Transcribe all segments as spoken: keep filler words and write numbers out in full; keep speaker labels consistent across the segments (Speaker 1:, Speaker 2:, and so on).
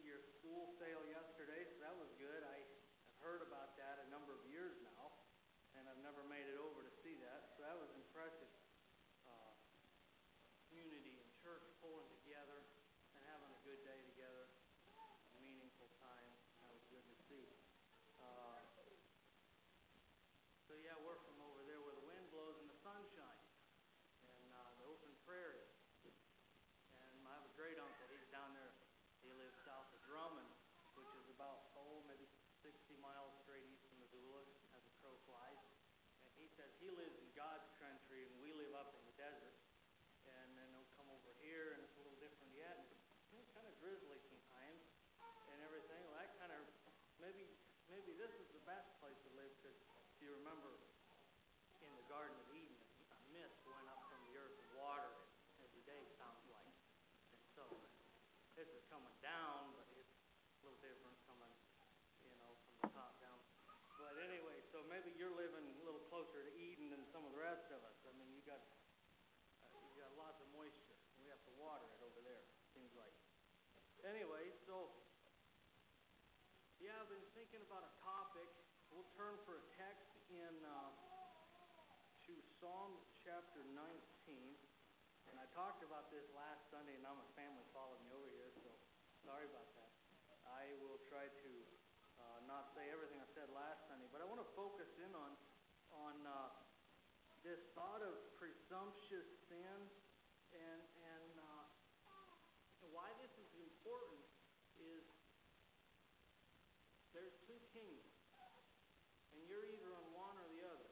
Speaker 1: your school sale yesterday, so that was good. I have heard about that a number of years now, and I've never made it over to see that, so that was impressive. Uh, community and church pulling together and having a good day together, a meaningful time. That was good to see. Uh, so yeah, we're from over there where the wind blows and the sun shines, and uh, the open prairie. And I have a great uncle. He's down there. He lives south of Drummond, which is about, oh, maybe sixty miles straight east of Missoula, as the crow flies. And he says he lives in God's country, and we live up in the desert. And then he'll come over here, and it's a little different yet. And it's kind of drizzly sometimes and everything. Well, that kind of, maybe maybe this is the best place to live, because if you remember in the Garden of Eden, a mist went up from the earth and water every day, sounds like. And so this is coming down, but it's a little different coming, you know, from the top down. But anyway, so maybe you're living a little closer to Eden than some of the rest of us. I mean, you got uh, you got lots of moisture. We have to water it over there, seems like. Anyway, so yeah, I've been thinking about a topic. We'll turn for a text in uh, to Psalm chapter nineteen. And I talked about this last Sunday, and now my family followed me over here, so sorry about that. I will try to uh, not say everything I said last Sunday, but I want to focus in on on uh, this thought of presumptuous sin, and and uh, why this is important is there's two kingdoms, and you're either on one or the other.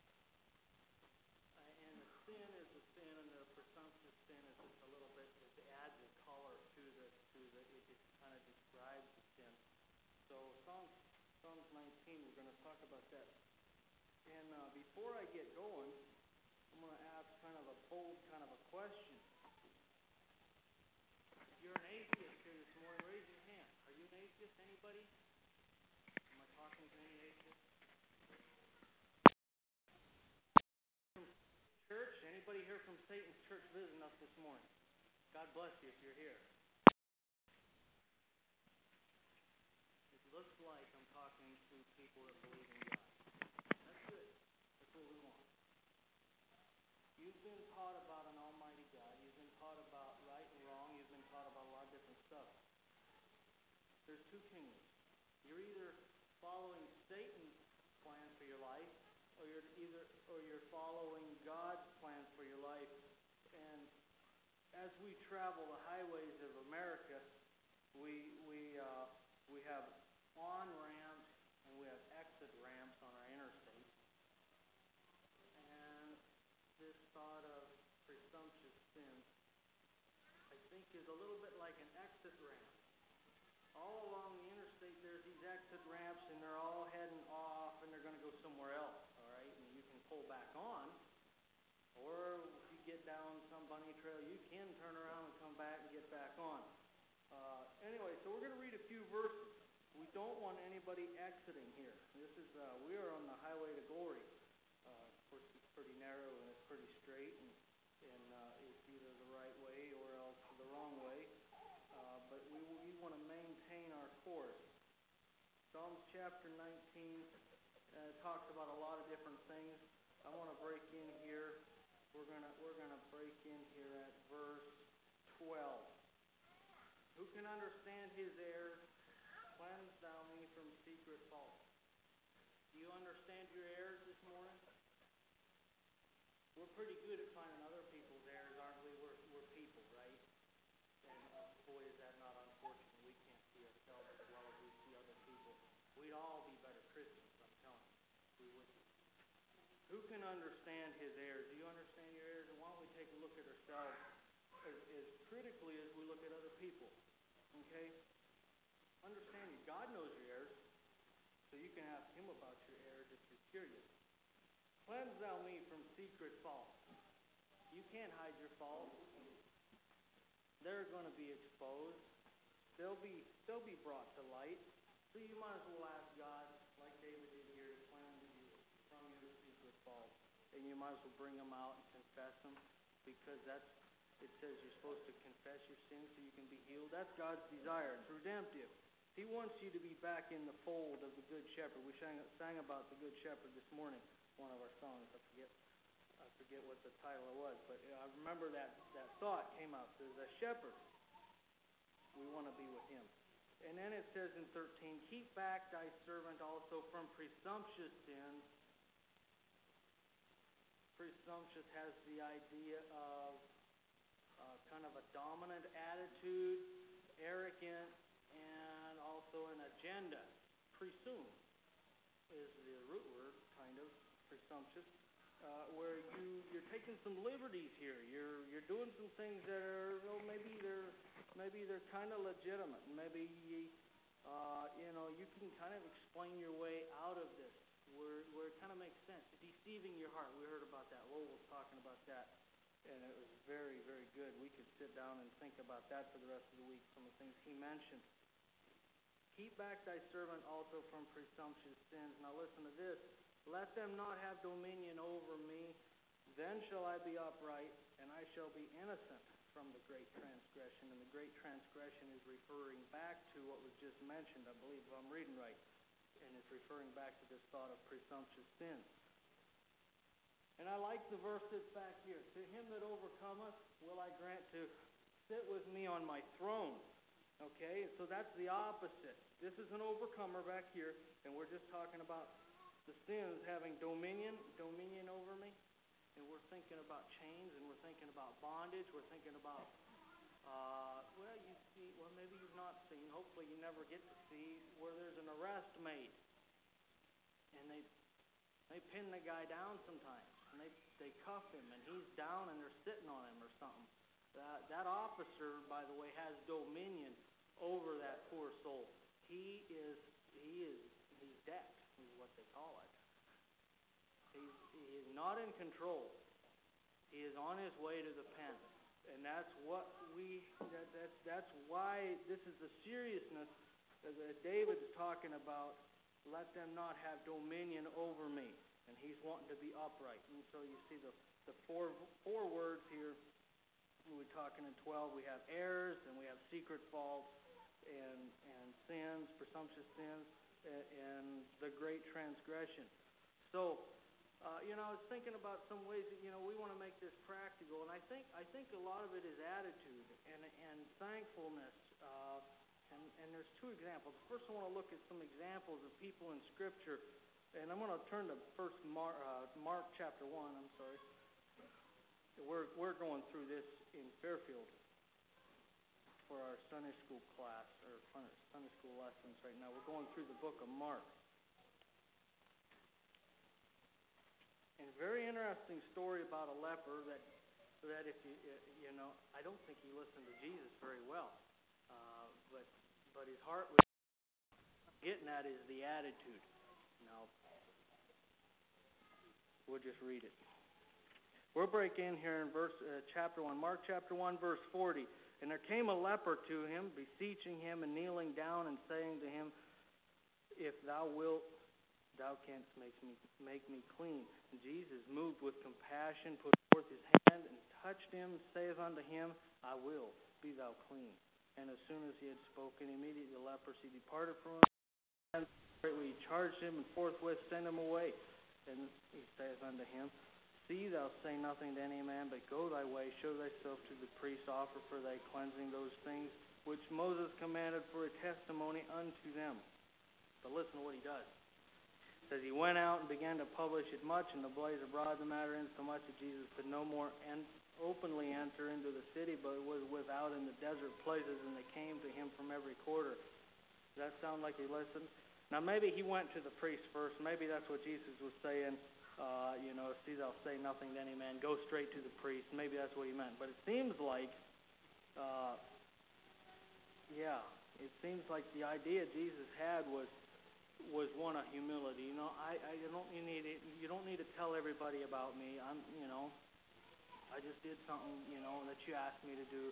Speaker 1: And the sin is the sin, and the presumptuous sin is just a little bit, it adds a color to the, to the, it just kind of describes the sin. So Psalms, Psalms nineteen, we're going to talk about that. And uh, before I get going, I'm going to ask kind of a bold kind of a question. If you're an atheist here this morning, raise your hand. Are you an atheist? Anybody? Am I talking to any atheists? Church? Anybody here from Satan's church visiting us this morning? God bless you if you're here. It looks like I'm talking to people that believe in God. That's good. That's what we want. You've been taught about an almighty God. You've been taught about right and wrong. You've been taught about a lot of different stuff. There's two kingdoms. You're either following Satan's plan for your life, or you're either, or you're following God's plan for your life. And as we travel the highways of America, we we uh, we have on ramps and we have exit ramps on our interstate. And this thought of presumptuous sin, I think, is a little bit like an exit ramp. All along the interstate, there's these exit ramps, and they're all heading off, and they're going to go somewhere else, all right? And you can pull back on, or if you get down some bunny trail, you can turn around and come back and get back on. Uh, anyway, so we're going to read a few verses. We don't want anybody exiting here. This is uh, we are on the highway to glory. Uh, of course, it's pretty narrow and it's pretty straight, and, and uh, it's either the right way or else the wrong way. Uh, but we, we want to maintain our course. Psalms chapter nineteen uh, talks about a lot of different things. I want to break in here. We're gonna we're gonna break in here at verse twelve. Who can understand his errors? Cleanse thou me from secret faults. Do you understand your errors this morning? We're pretty good at finding other people's errors, aren't we? We're we're people, right? And uh, boy, is that not unfortunate. We can't see ourselves as well as we see other people. We'd all be better Christians, I'm telling you. We would be. Who can understand his errors? Do you understand your errors? And why don't we take a look at ourselves as, as critically as we look at other people? Okay? Understand you. God knows your errors, so you can ask him about your errors if you're curious. Cleanse thou me from secret faults. You can't hide your faults. They're going to be exposed. They'll be they'll be brought to light. So you might as well ask God, like David did here, to cleanse you from your secret faults. And you might as well bring them out and confess them, because that's it says you're supposed to confess your sins so you can be healed. That's God's desire. It's redemptive. He wants you to be back in the fold of the Good Shepherd. We sang, sang about the Good Shepherd this morning, one of our songs. I forget I forget what the title was, but I remember that, that thought came out. There's a shepherd. We want to be with him. And then it says in thirteen, keep back thy servant also from presumptuous sins. Presumptuous has the idea of uh, kind of a dominant attitude, arrogant, and also an agenda. Presume is the root word, kind of, presumptuous, uh, where you, you're taking some liberties here. You're you're doing some things that are, well, maybe they're maybe they're kind of legitimate. Maybe uh, you know you can kind of explain your way out of this, where where it kind of makes sense. Deceiving your heart. We heard about that. Lowell was talking about that, and it was very, very good. We could sit down and think about that for the rest of the week, some of the things he mentioned. Keep back thy servant also from presumptuous sins. Now listen to this. Let them not have dominion over me. Then shall I be upright, and I shall be innocent from the great transgression. And the great transgression is referring back to what was just mentioned, I believe, if I'm reading right. And it's referring back to this thought of presumptuous sins. And I like the verse that's back here. To him that overcometh will I grant to sit with me on my throne. Okay, so that's the opposite. This is an overcomer back here, and we're just talking about the sins having dominion, dominion over me. And we're thinking about chains, and we're thinking about bondage. We're thinking about, uh, well, you see, well, maybe you've not seen. Hopefully you never get to see where there's an arrest made. And they they pin the guy down sometimes. And they, they cuff him, and he's down, and they're sitting on him or something. That, that officer, by the way, has dominion over that poor soul. He is, he is, he's decked, is what they call it. He's, he is not in control. He is on his way to the pen. And that's what we, that, that's, that's why this is the seriousness that David's talking about. Let them not have dominion over me. And he's wanting to be upright. And so you see the, the four four words here. We're talking in twelve. We have errors, and we have secret faults, and and sins, presumptuous sins, and, and the great transgression. So, uh, you know, I was thinking about some ways that, you know, we want to make this practical, and I think I think a lot of it is attitude and and thankfulness. Uh, and and there's two examples. First, I want to look at some examples of people in Scripture. And I'm going to turn to First Mark, uh, Mark chapter one. I'm sorry. We're we're going through this in Fairfield for our Sunday school class or Sunday school lessons right now. We're going through the book of Mark. And a very interesting story about a leper that that if you you know I don't think he listened to Jesus very well, uh, but but his heart was getting at is the attitude. Now, we'll just read it. We'll break in here in verse uh, chapter one, Mark chapter one, verse forty. And there came a leper to him, beseeching him and kneeling down and saying to him, if thou wilt, thou canst make me make me clean. And Jesus, moved with compassion, put forth his hand and touched him, saith unto him, I will, be thou clean. And as soon as he had spoken, immediately the leprosy departed from him. And straightway he charged him, and forthwith sent him away. And he saith unto him, see thou say nothing to any man, but go thy way, show thyself to the priest, offer for thy cleansing those things which Moses commanded for a testimony unto them. But listen to what he does. It says, he went out and began to publish it much, and the blaze abroad the matter, insomuch that Jesus could no more en- openly enter into the city, but was without in the desert places, and they came to him from every quarter. Does that sound like he listened? Now, maybe he went to the priest first. Maybe that's what Jesus was saying. Uh, you know, see thou say nothing to any man. Go straight to the priest. Maybe that's what he meant. But it seems like, uh, yeah, it seems like the idea Jesus had was was one of humility. You know, I, I don't you need it, you don't need to tell everybody about me. I'm, you know, I just did something, you know, that you asked me to do.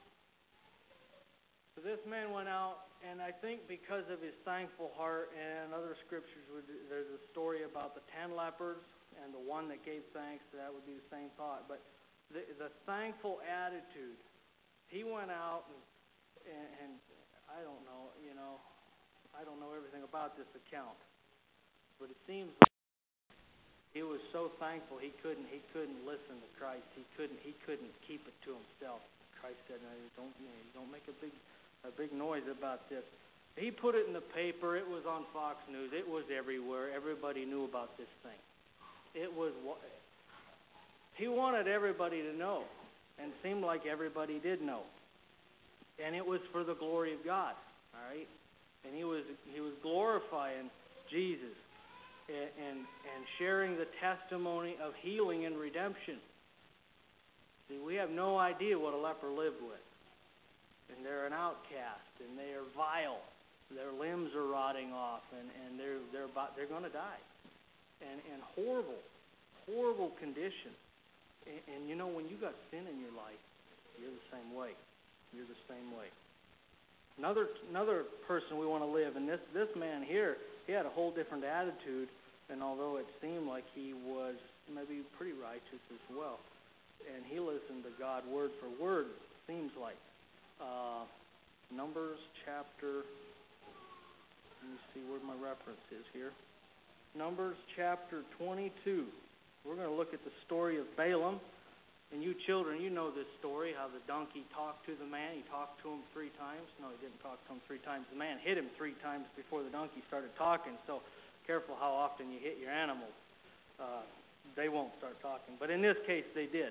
Speaker 1: So this man went out, and I think because of his thankful heart, and other scriptures, would, there's a story about the ten lepers and the one that gave thanks. So that would be the same thought. But the, the thankful attitude. He went out and, and, and I don't know, you know, I don't know everything about this account, but it seems like he was so thankful he couldn't he couldn't listen to Christ. He couldn't he couldn't keep it to himself. Christ said, no, "Don't you know, don't make a big a big noise about this." He put it in the paper. It was on Fox News. It was everywhere. Everybody knew about this thing. It was he wanted everybody to know, and it seemed like everybody did know. And it was for the glory of God. All right, and he was he was glorifying Jesus. And, and and sharing the testimony of healing and redemption. See, we have no idea what a leper lived with. And they're an outcast, and they are vile. Their limbs are rotting off, and, and they're they're about, they're going to die. And and horrible, horrible condition. And, and you know, when you got sin in your life, you're the same way. You're the same way. Another another person we want to live, and this this man here, he had a whole different attitude, and although it seemed like he was maybe pretty righteous as well, and he listened to God word for word, seems like. Uh, Numbers chapter, let me see where my reference is here. Numbers chapter twenty-two. We're going to look at the story of Balaam. And you children, you know this story, how the donkey talked to the man. He talked to him three times. No, he didn't talk to him three times. The man hit him three times before the donkey started talking. So careful how often you hit your animals. Uh, they won't start talking. But in this case, they did.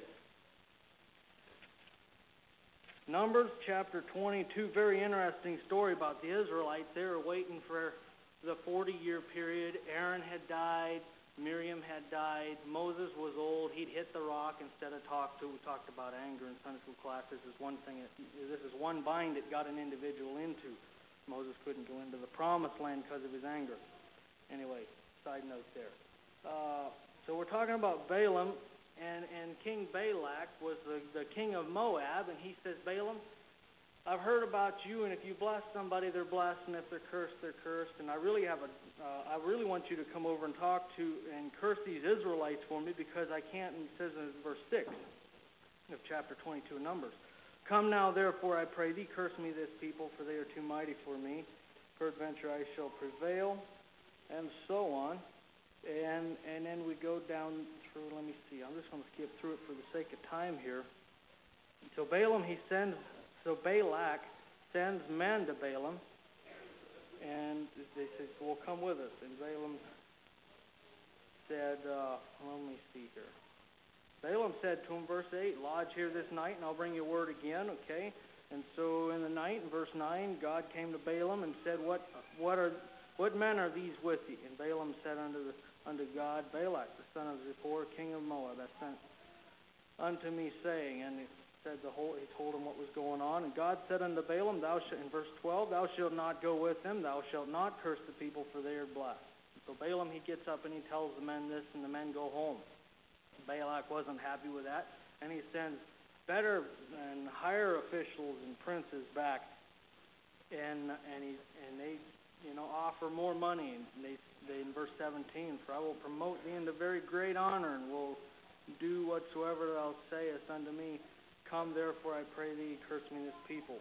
Speaker 1: Numbers chapter twenty-two, very interesting story about the Israelites. They were waiting for the forty-year period. Aaron had died. Miriam had died. Moses was old. He'd hit the rock instead of talk to. We talked about anger in Sunday school class. This is one thing. That, this is one bind that got an individual into. Moses couldn't go into the promised land because of his anger. Anyway, side note there. Uh, so we're talking about Balaam, and, and King Balak was the, the king of Moab, and he says, Balaam, I've heard about you, and if you bless somebody, they're blessed, and if they're cursed, they're cursed. And I really have a, uh, I really want you to come over and talk to and curse these Israelites for me, because I can't. And it says in verse six of chapter twenty-two of Numbers, come now, therefore, I pray thee, curse me this people, for they are too mighty for me. Peradventure I shall prevail, and so on. And and then we go down through. Let me see. I'm just going to skip through it for the sake of time here. So Balaam, he sends. So Balak sends men to Balaam, and they said, well, come with us. And Balaam said, uh, let me see here. Balaam said to him, verse eight, lodge here this night, and I'll bring you word again, okay? And so in the night, in verse nine, God came to Balaam and said, what what are what men are these with thee? And Balaam said unto the, unto God, Balak, the son of Zippor, king of Moab, hath sent unto me, saying, and said the whole, he told him what was going on. And God said unto Balaam, thou shalt, in verse twelve, thou shalt not go with them, thou shalt not curse the people, for they are blessed. So Balaam, he gets up and he tells the men this, and the men go home. Balak wasn't happy with that, and he sends better and higher officials and princes back, and and he and they you know offer more money. And they they in verse seventeen, for I will promote thee into very great honor, and will do whatsoever thou sayest unto me. Come, therefore, I pray thee, curse me this people.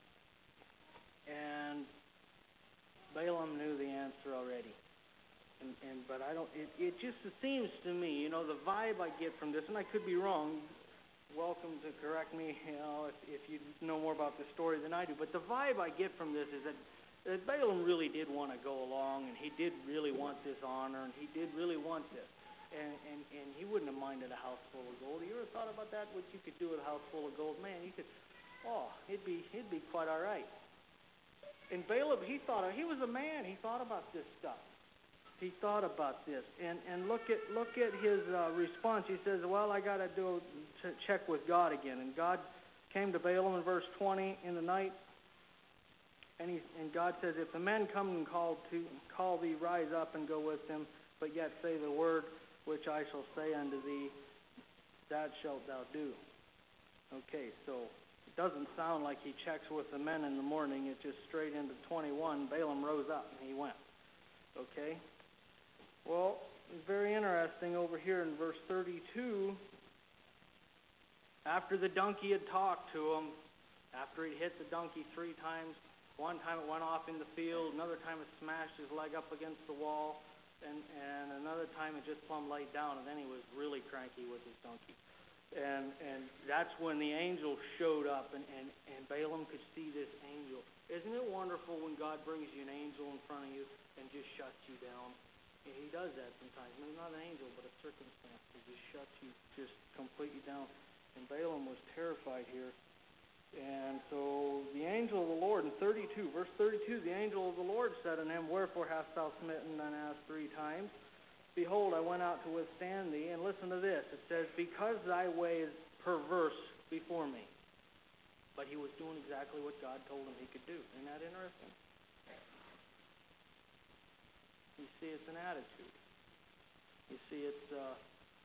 Speaker 1: And Balaam knew the answer already. And, and but I don't. It, it just seems to me, you know, the vibe I get from this, and I could be wrong. Welcome to correct me, you know, if, if you know more about this story than I do. But the vibe I get from this is that, that Balaam really did want to go along, and he did really want this honor, and he did really want this. And, and and he wouldn't have minded a house full of gold. You ever thought about that? What you could do with a house full of gold? Man, you could. Oh, it'd be it'd be quite all right. And Balaam, he thought he was a man. He thought about this stuff. He thought about this. And and look at look at his uh, response. He says, "Well, I got to do to check with God again." And God came to Balaam in verse twenty in the night. And he and God says, "If the men come and call to call thee, rise up and go with them. But yet say the word which I shall say unto thee, that shalt thou do." Okay, so it doesn't sound like he checks with the men in the morning. It's just straight into twenty-one. Balaam rose up and he went. Okay? Well, it's very interesting over here in verse thirty-two. After the donkey had talked to him, after he'd hit the donkey three times, one time it went off in the field, another time it smashed his leg up against the wall, and, and another time it just plumb laid down, and then he was really cranky with his donkey. And and that's when the angel showed up, and, and, and Balaam could see this angel. Isn't it wonderful when God brings you an angel in front of you and just shuts you down? And he does that sometimes. Maybe not an angel, but a circumstance. He just shuts you just completely down. And Balaam was terrified here. And so the angel of the Lord, in thirty-two, verse thirty-two, the angel of the Lord said unto him, Wherefore hast thou smitten thine ass three times? Behold, I went out to withstand thee. And listen to this. It says, Because thy way is perverse before me. But he was doing exactly what God told him he could do. Isn't that interesting? You see, it's an attitude. You see, it's uh,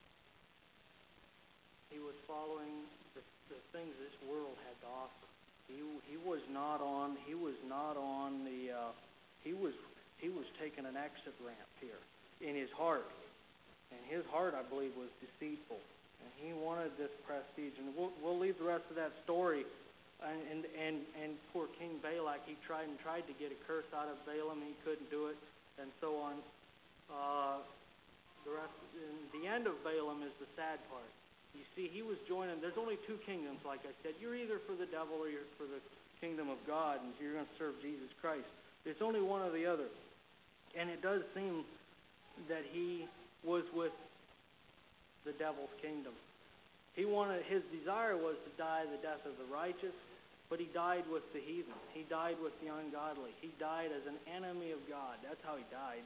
Speaker 1: he was following the, the things this world had to offer. He he was not on. He was not on the. Uh, he was he was taking an exit ramp here in his heart, and his heart, I believe, was deceitful, and he wanted this prestige. And we'll we'll leave the rest of that story. And and and, and poor King Balak, he tried and tried to get a curse out of Balaam. He couldn't do it. And so on. Uh, the rest, the end of Balaam is the sad part. You see, he was joining. There's only two kingdoms, like I said. You're either for the devil or you're for the kingdom of God, and you're going to serve Jesus Christ. It's only one or the other. And it does seem that he was with the devil's kingdom. He wanted. His desire was to die the death of the righteous, but he died with the heathen. He died with the ungodly. He died as an enemy of God. That's how he died.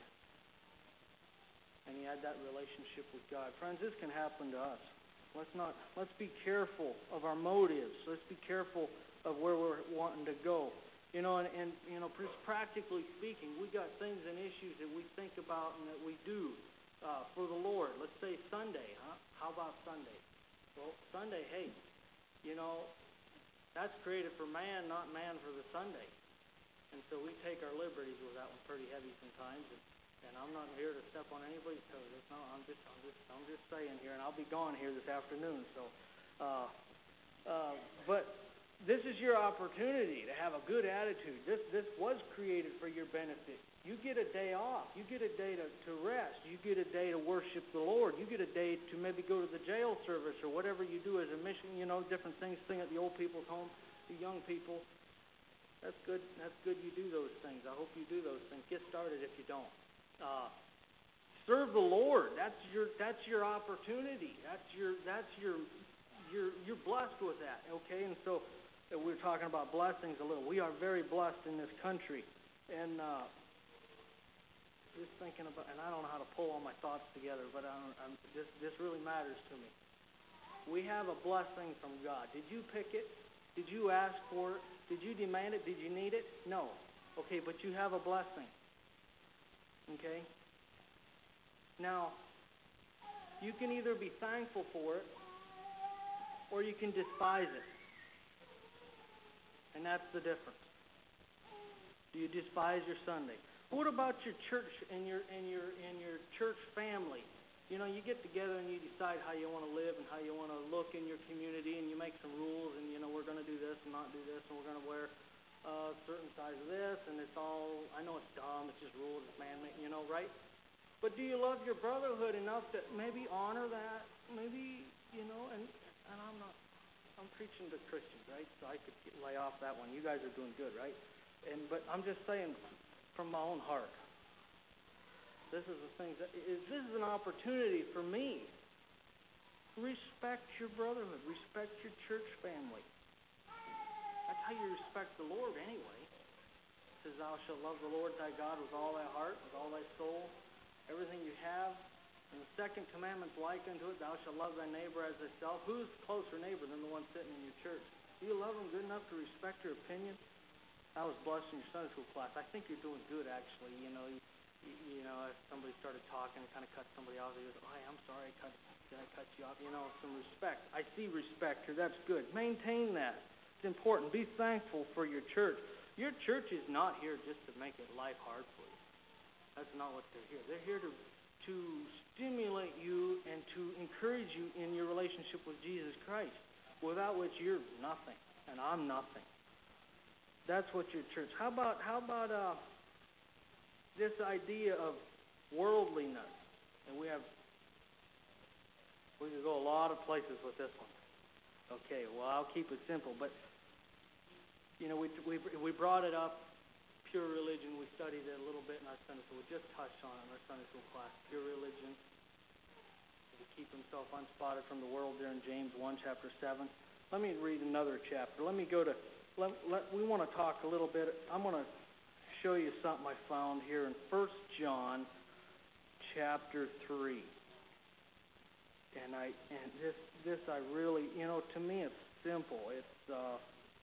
Speaker 1: And he had that relationship with God. Friends, this can happen to us. Let's not. Let's be careful of our motives. Let's be careful of where we're wanting to go. You know, and, and you know, just practically speaking, we got things and issues that we think about and that we do uh, for the Lord. Let's say Sunday, huh? How about Sunday? Well, Sunday, hey, you know, that's created for man, not man for the Sunday. And so we take our liberties with that one pretty heavy sometimes. And, and I'm not here to step on anybody's toes. No, I'm just, I'm just, I'm just saying here, and I'll be gone here this afternoon. So, uh, uh, but this is your opportunity to have a good attitude. This, this was created for your benefit. You get a day off. You get a day to, to rest. You get a day to worship the Lord. You get a day to maybe go to the jail service or whatever you do as a mission, you know, different things, thing at the old people's home, the young people. That's good. That's good you do those things. I hope you do those things. Get started if you don't. Uh, serve the Lord. That's your that's your opportunity. That's your that's your you're you're blessed with that. Okay, and so uh, we're talking about blessings a little. We are very blessed in this country, and uh, just thinking about, and I don't know how to pull all my thoughts together, but I don't, I'm, this this really matters to me. We have a blessing from God. Did you pick it? Did you ask for it? Did you demand it? Did you need it? No. Okay, but you have a blessing. Okay? Now, you can either be thankful for it or you can despise it. And that's the difference. Do you despise your Sunday? What about your church and your and your and your church family? You know, you get together and you decide how you want to live and how you want to look in your community, and you make some rules, and you know, we're going to do this and not do this, and we're going to wear a certain size of this, and it's all, I know it's dumb, it's just rules, it's man-made, you know, right? But do you love your brotherhood enough to maybe honor that? Maybe, you know, and, and I'm not, I'm preaching to Christians, right? So I could get, lay off that one. You guys are doing good, right? And but I'm just saying from my own heart. This is the thing, that is, this is an opportunity for me. Respect your brotherhood. Respect your church family. That's how you respect the Lord anyway. It says, thou shalt love the Lord thy God with all thy heart, with all thy soul, everything you have. And the second commandment's like unto it, thou shalt love thy neighbor as thyself. Who's closer neighbor than the one sitting in your church? Do you love them good enough to respect your opinion? I was blessed in your Sunday school class. I think you're doing good, actually. You know, you, you know, if somebody started talking and kind of cut somebody off, they goes, oh, hey, I'm sorry, I cut, did I cut you off? You know, some respect. I see respect here. That's good. Maintain that. It's important. Be thankful for your church. Your church is not here just to make it life hard for you. That's not what they're here. They're here to to stimulate you and to encourage you in your relationship with Jesus Christ. without which you're nothing, and I'm nothing. That's what your church. How about how about uh, this idea of worldliness? And we have we could go a lot of places with this one. Okay, well I'll keep it simple, but you know we we we brought it up. Pure religion. We studied it a little bit in our Sunday school. We just touched on it in our Sunday school class. Pure religion. To keep himself unspotted from the world there in James one, chapter seven. Let me read another chapter. Let me go to. Let, let, we want to talk a little bit. I'm going to show you something I found here in First John chapter three. And I and this this I really, you know, to me it's simple. It's uh,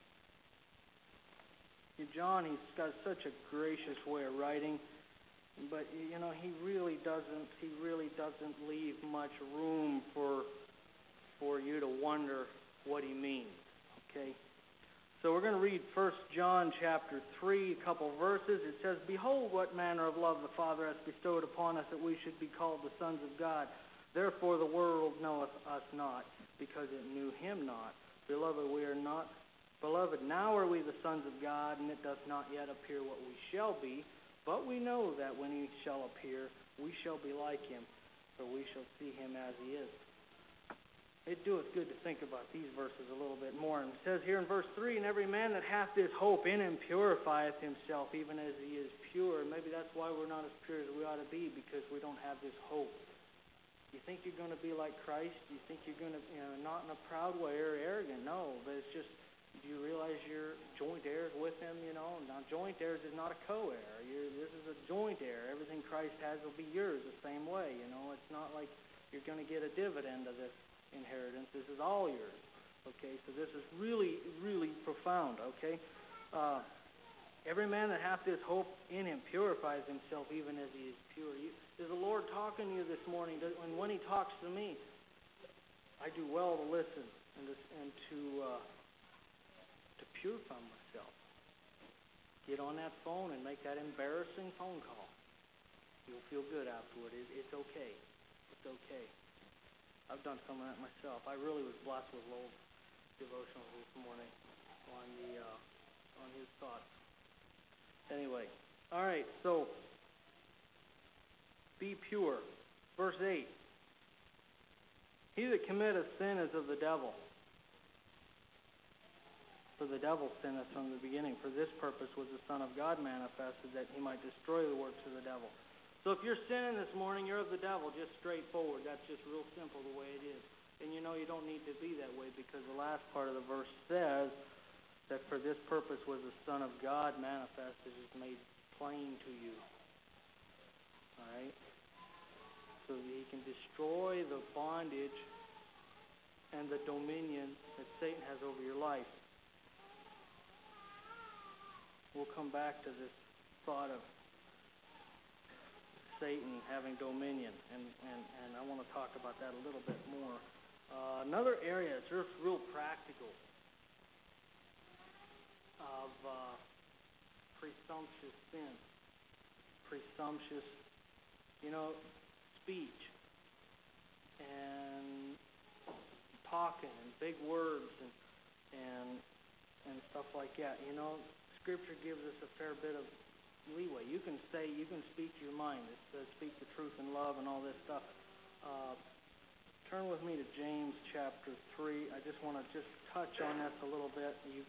Speaker 1: John. He's got such a gracious way of writing, but you know he really doesn't. He really doesn't leave much room for for you to wonder what he means. Okay. So we're going to read First John chapter three, a couple verses. It says, "Behold, what manner of love the Father hath bestowed upon us, that we should be called the sons of God. Therefore the world knoweth us not, because it knew him not. Beloved, we are not. Beloved, now are we the sons of God, and it doth not yet appear what we shall be. But we know that when he shall appear, we shall be like him, for we shall see him as he is." It doeth good to think about these verses a little bit more. And it says here in verse three, "And every man that hath this hope in him purifieth himself, even as he is pure." And maybe that's why we're not as pure as we ought to be, because we don't have this hope. You think you're going to be like Christ? You think you're going to, you know, not in a proud way or arrogant? No, but it's just, do you realize you're joint heirs with him? You know, now joint heirs is not a co-heir. You're, this is a joint heir. Everything Christ has will be yours the same way. You know, it's not like you're going to get a dividend of this inheritance. This is all yours. Okay, so this is really, really profound. Okay, uh, every man that hath this hope in him purifies himself, even as he is pure. You, is the Lord talking to you this morning? And when he talks to me, I do well to listen and to, and to uh, to purify myself. Get on that phone and make that embarrassing phone call. You'll feel good afterward. It, it's okay. It's okay. I've done some of that myself. I really was blessed with Lowell's devotional this morning on the uh, on his thoughts. Anyway, all right. So, be pure. Verse eight. "He that committeth sin is of the devil. For the devil sinneth from the beginning. For this purpose was the Son of God manifested, that he might destroy the works of the devil." So if you're sinning this morning, you're of the devil, just straightforward. That's just real simple the way it is. And you know you don't need to be that way, because the last part of the verse says that for this purpose was the Son of God manifested, is made plain to you. All right? So that he can destroy the bondage and the dominion that Satan has over your life. We'll come back to this thought of Satan having dominion, and, and, and I want to talk about that a little bit more. Uh, another area that's just real practical of uh, presumptuous sin. Presumptuous, you know, speech and talking and big words and and and stuff like that. You know, Scripture gives us a fair bit of leeway. You can say, you can speak your mind. It says, speak the truth in love and all this stuff. Uh, turn with me to James chapter three. I just want to just touch on this a little bit. You,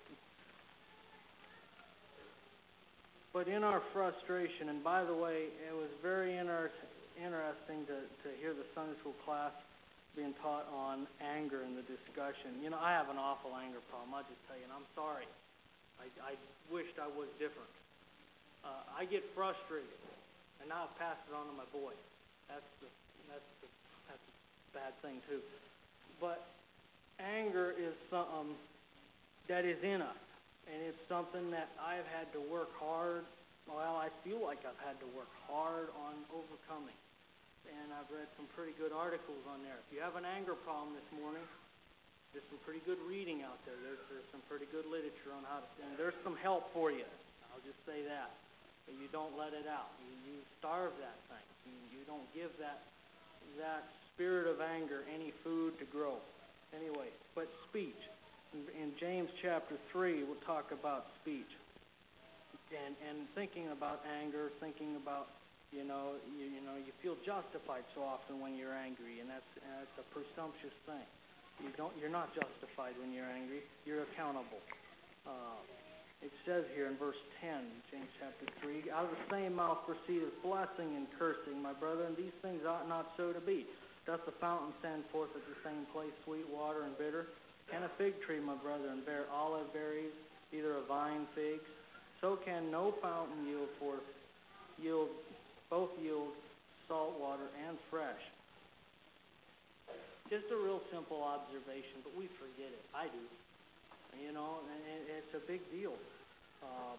Speaker 1: but in our frustration, and by the way, it was very inter- interesting to, to hear the Sunday school class being taught on anger in the discussion. You know, I have an awful anger problem, I'll just tell you, and I'm sorry. I, I wished I was different. Uh, I get frustrated, and now I've passed it on to my boy. That's the, that's the, that's a bad thing too. But anger is something that is in us, and it's something that I've had to work hard. Well, I feel like I've had to work hard on overcoming, and I've read some pretty good articles on there. If you have an anger problem this morning, there's some pretty good reading out there. There's, there's some pretty good literature on how to, and there's some help for you. I'll just say that. But you don't let it out. You, you starve that thing. You, you don't give that that spirit of anger any food to grow. Anyway, but speech. In, in James chapter three, we'll talk about speech. And, and thinking about anger, thinking about, you know, you, you know, you feel justified so often when you're angry, and that's, and that's a presumptuous thing. You don't, you're not justified when you're angry. You're accountable. Uh, it says here in verse ten, James chapter three, out of the same mouth proceedeth blessing and cursing, my brethren. These things ought not so to be. Doth the fountain send forth at the same place sweet water and bitter? Can a fig tree, my brethren, bear olive berries, either a vine figs? So can no fountain yield forth, yield, both yield salt water and fresh. Just a real simple observation, but we forget it. I do. You know, and it's a big deal. Uh,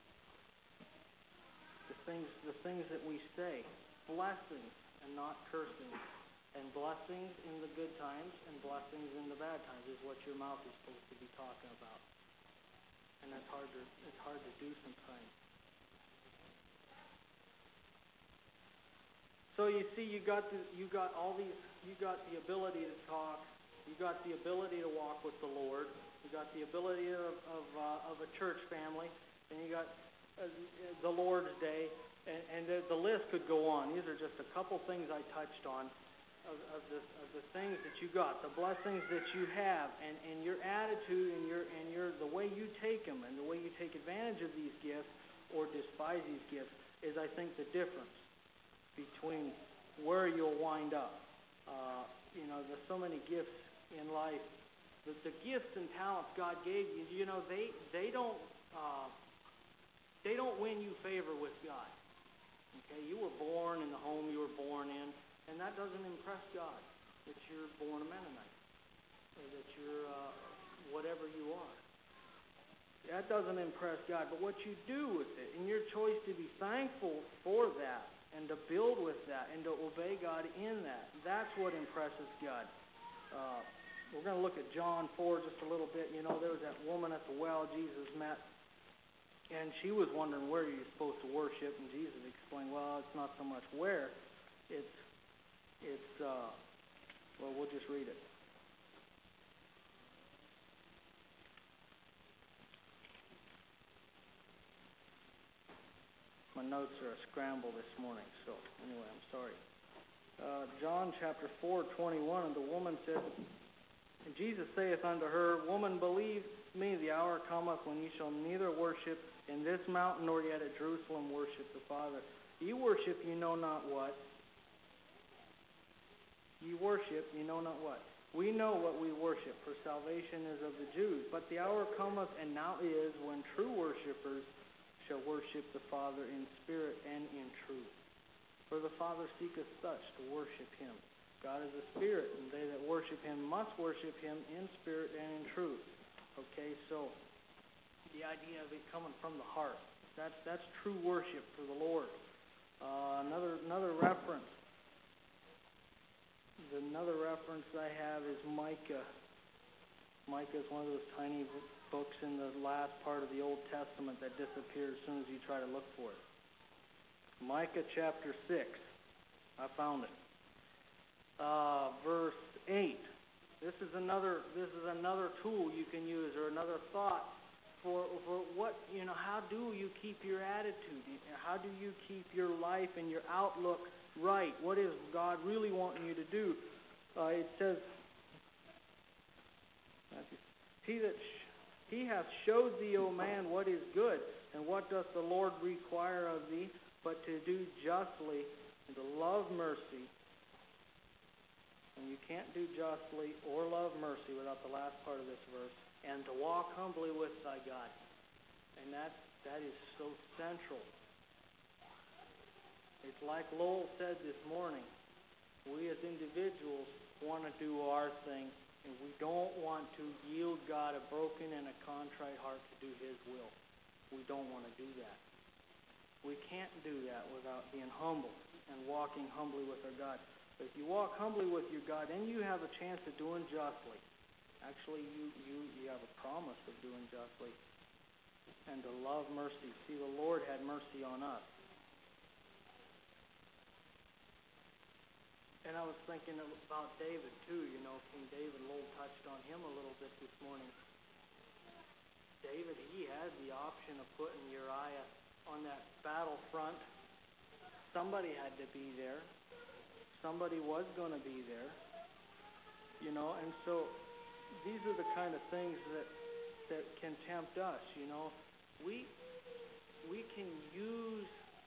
Speaker 1: the things, the things that we say, blessings and not cursing, and blessings in the good times and blessings in the bad times is what your mouth is supposed to be talking about. And that's hard to it's hard to do sometimes. So you see, you got the, you got all these. You got the ability to talk. You got the ability to walk with the Lord. You got the ability of of, uh, of a church family, and you got uh, the Lord's Day, and, and the, the list could go on. These are just a couple things I touched on. Of, of, the, of the things that you got, the blessings that you have, and, and your attitude and your and your the way you take them and the way you take advantage of these gifts or despise these gifts is, I think, the difference between where you'll wind up. Uh, you know, there's so many gifts in life. The, the gifts and talents God gave you, you know, they they don't uh, they don't win you favor with God. Okay, you were born in the home you were born in. And that doesn't impress God, that you're born a Mennonite, or that you're uh, whatever you are. That doesn't impress God. But what you do with it, and your choice to be thankful for that, and to build with that, and to obey God in that, that's what impresses God. Uh, we're going to look at John four just a little bit. You know, there was that woman at the well Jesus met, and she was wondering where you're supposed to worship, and Jesus explained, well, it's not so much where, it's It's, uh, well, we'll just read it. My notes are a scramble this morning, so anyway, I'm sorry. Uh, John chapter four, twenty-one, and the woman said, and Jesus saith unto her, Woman, believe me, the hour cometh when ye shall neither worship in this mountain nor yet at Jerusalem worship the Father. Ye worship ye know not what. Ye worship, ye know not what. We know what we worship, for salvation is of the Jews. But the hour cometh, and now is, when true worshipers shall worship the Father in spirit and in truth. For the Father seeketh such to worship Him. God is a spirit, and they that worship Him must worship Him in spirit and in truth. Okay, so the idea of it coming from the heart, that's that's true worship for the Lord. Uh, another another reference. Another reference I have is Micah. Micah is one of those tiny books in the last part of the Old Testament that disappears as soon as you try to look for it. Micah chapter six. I found it. Uh, verse eight. This is another. This is another tool you can use, or another thought for for what you know. How do you keep your attitude? How do you keep your life and your outlook right? What is God really wanting you to do? Uh, it says, He that sh- He hath showed thee, O man, what is good, and what doth the Lord require of thee, but to do justly and to love mercy. And you can't do justly or love mercy without the last part of this verse, and to walk humbly with thy God. And that that is so central. It's like Lowell said this morning, we as individuals want to do our thing, and we don't want to yield God a broken and a contrite heart to do His will. We don't want to do that. We can't do that without being humble and walking humbly with our God. But if you walk humbly with your God, then you have a chance of doing justly. Actually, you, you, you have a promise of doing justly. And to love mercy. See, the Lord had mercy on us. And I was thinking about David, too. You know, King David, Lowell touched on him a little bit this morning. David, he had the option of putting Uriah on that battlefront. Somebody had to be there. Somebody was going to be there. You know, and so these are the kind of things that that can tempt us, you know. We we can use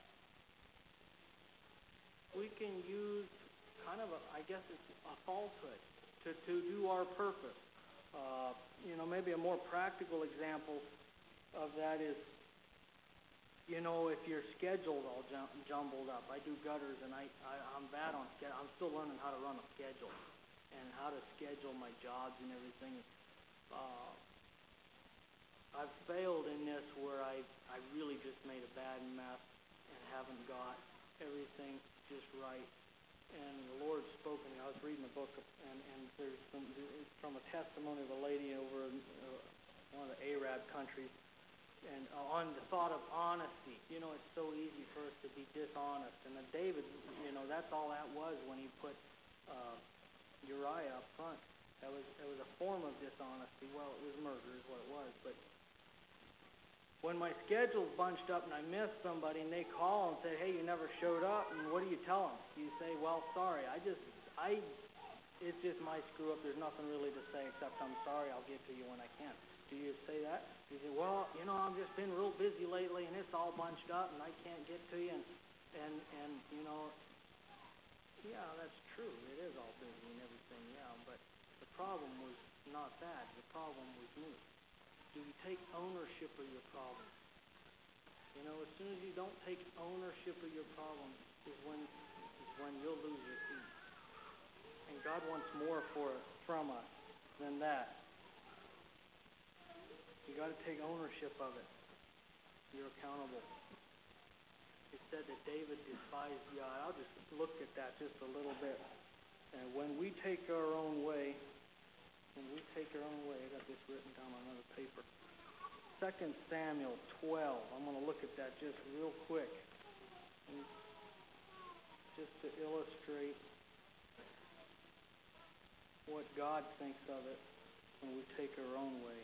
Speaker 1: we can use kind of a, I guess it's a falsehood to, to do our purpose. Uh, you know, maybe a more practical example of that is, you know, if your schedule's all jum- jumbled up. I do gutters, and I, I I'm bad on schedule. I'm still learning how to run a schedule and how to schedule my jobs and everything. Uh, I've failed in this where I I really just made a bad mess and haven't got everything just right. And the Lord spoke to me. I was reading a book, and, and there's some, it's from a testimony of a lady over in uh, one of the Arab countries, and uh, on the thought of honesty. You know, it's so easy for us to be dishonest. And then David, you know, that's all that was when he put uh, Uriah up front. That was that was a form of dishonesty. Well, it was murder is what it was, but when my schedule's bunched up and I miss somebody and they call and say, hey, you never showed up, and what do you tell them? You say, well, sorry, I just, I, it's just my screw up. There's nothing really to say except I'm sorry. I'll get to you when I can. Do you say that? You say, well, you know, I've just been real busy lately and it's all bunched up and I can't get to you. And, and, and you know, yeah, that's true. It is all busy and everything, yeah. But the problem was not that. The problem was me. Do you take ownership of your problem? You know, as soon as you don't take ownership of your problem is when is when you'll lose your peace. And God wants more for from us than that. You got to take ownership of it. You're accountable. It said that David despised God. I'll just look at that just a little bit. And when we take our own way. When we take our own way, I got this written down on another paper. Second Samuel twelve. I'm going to look at that just real quick, and just to illustrate what God thinks of it when we take our own way.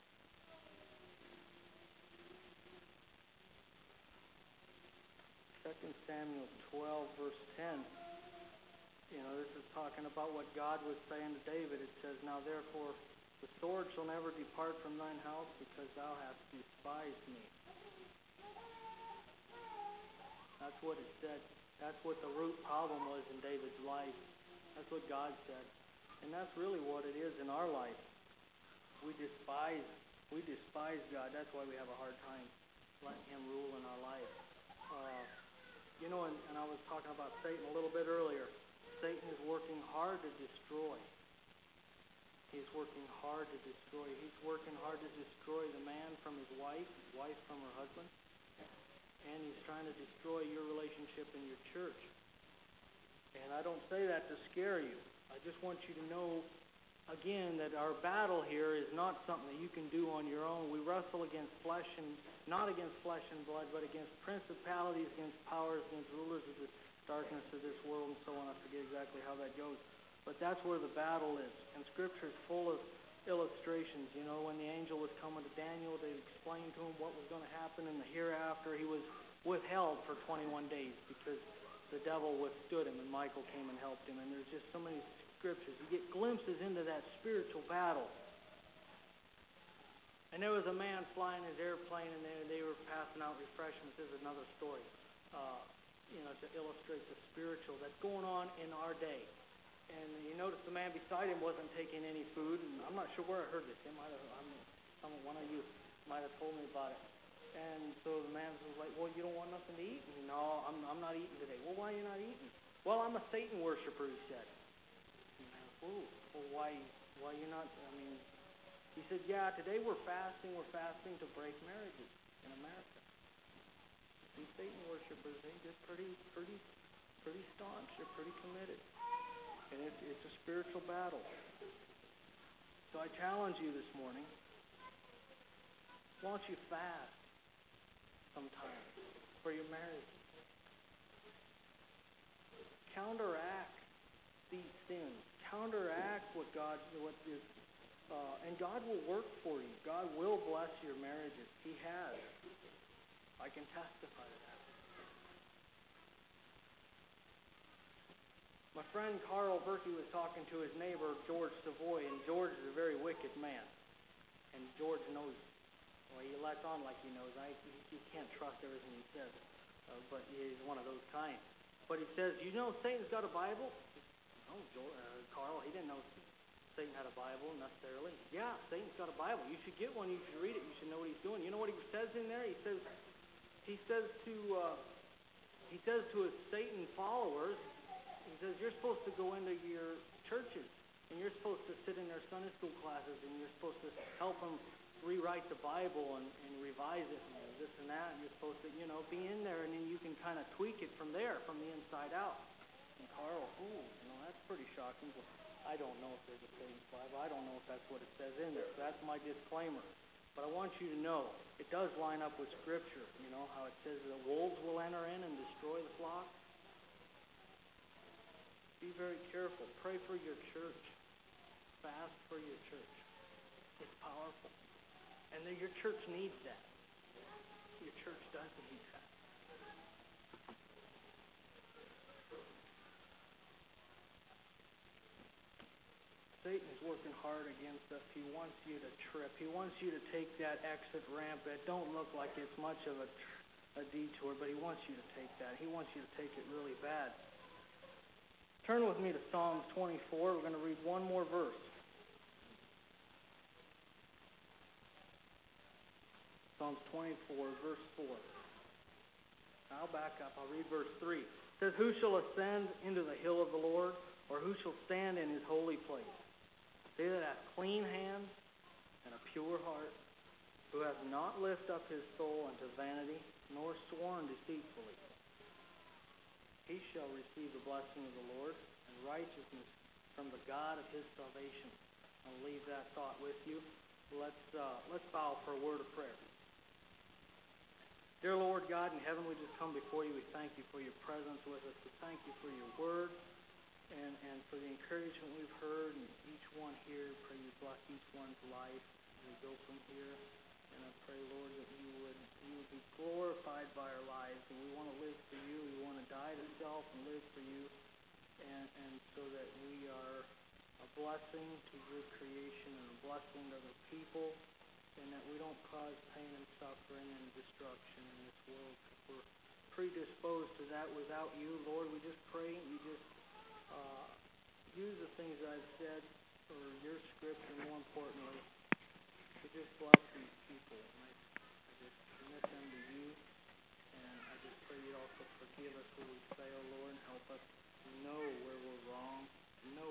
Speaker 1: Second Samuel twelve, verse ten. You know, this is talking about what God was saying to David. It says, now therefore the sword shall never depart from thine house, because thou hast despised me. That's what it said. That's what the root problem was in David's life. That's what God said. And that's really what it is in our life. We despise, we despise God. That's why we have a hard time letting Him rule in our life. Uh, you know, and, and I was talking about Satan a little bit earlier. Satan is working hard to destroy. He's working hard to destroy. He's working hard to destroy the man from his wife, wife from her husband. And he's trying to destroy your relationship in your church. And I don't say that to scare you. I just want you to know, again, that our battle here is not something that you can do on your own. We wrestle against flesh and, not against flesh and blood, but against principalities, against powers, against rulers of the darkness of this world, and so on. I forget exactly how that goes. But that's where the battle is. And Scripture is full of illustrations. You know, when the angel was coming to Daniel to explain to him what was going to happen in the hereafter, he was withheld for twenty-one days because the devil withstood him, and Michael came and helped him. And there's just so many Scriptures. You get glimpses into that spiritual battle. And there was a man flying his airplane, and they, they were passing out refreshments. This is another story. Uh, you know, to illustrate the spiritual that's going on in our day. And you notice the man beside him wasn't taking any food, and I'm not sure where I heard this. It might have, I'm, some one of you might have told me about it. And so the man was like, well, you don't want nothing to eat? And, no, I'm, I'm not eating today. Well, why are you not eating? Well, I'm a Satan worshiper, he said. And I was, oh, well, why, why you not, I mean, he said, yeah, today we're fasting, we're fasting to break marriages in America. These Satan worshipers, they get pretty, pretty, pretty staunch. They're pretty committed, and it's it's a spiritual battle. So I challenge you this morning. Why don't you fast sometime for your marriage? Counteract these sins. Counteract what God, what is Uh, and God will work for you. God will bless your marriages. He has. I can testify to that. My friend Carl Berkey was talking to his neighbor, George Savoy, and George is a very wicked man. And George knows, well, he lets on like he knows. I, he, he can't trust everything he says, uh, but he's one of those kind. But he says, you know Satan's got a Bible? No, George, uh, Carl, he didn't know Satan had a Bible necessarily. Yeah, Satan's got a Bible. You should get one. You should read it. You should know what he's doing. You know what he says in there? He says, he says to, uh, he says to his Satan followers, he says, you're supposed to go into your churches, and you're supposed to sit in their Sunday school classes, and you're supposed to help them rewrite the Bible and, and revise it and this and that. And you're supposed to, you know, be in there, and then you can kind of tweak it from there, from the inside out. And Carl, ooh, you know, that's pretty shocking. Well, I don't know if there's a Satan's Bible. I don't know if that's what it says in there. So that's my disclaimer. But I want you to know, it does line up with Scripture. You know, how it says that wolves will enter in and destroy the flock. Be very careful. Pray for your church. Fast for your church. It's powerful. And then your church needs that. Your church does need that. Satan's working hard against us. He wants you to trip. He wants you to take that exit ramp that don't look like it's much of a, a detour, but he wants you to take that. He wants you to take it really bad. Turn with me to Psalms twenty-four. We're going to read one more verse. Psalms twenty-four, verse four. I'll back up. I'll read verse three. It says, who shall ascend into the hill of the Lord, or who shall stand in his holy place? They that have clean hands and a pure heart, who have not lifted up his soul unto vanity, nor sworn deceitfully. He shall receive the blessing of the Lord and righteousness from the God of his salvation. I'll leave that thought with you. Let's uh, let's bow for a word of prayer. Dear Lord God in heaven, we just come before you. We thank you for your presence with us. We thank you for your word and, and for the encouragement we've heard. And each one here, pray you bless each one's life as we go from here. And I pray, Lord, that you would you would be glorified by our lives. And we want to live for you. We want to die to self and live for you. And, and so that we are a blessing to your creation and a blessing to other people. And that we don't cause pain and suffering and destruction in this world. We're predisposed to that without you, Lord. We just pray you just uh, use the things that I've said for your scripture, more importantly, to just bless these people. And I, I just commit them to you. And I just pray you'd also forgive us where we fail, Lord, and help us know where we're wrong, know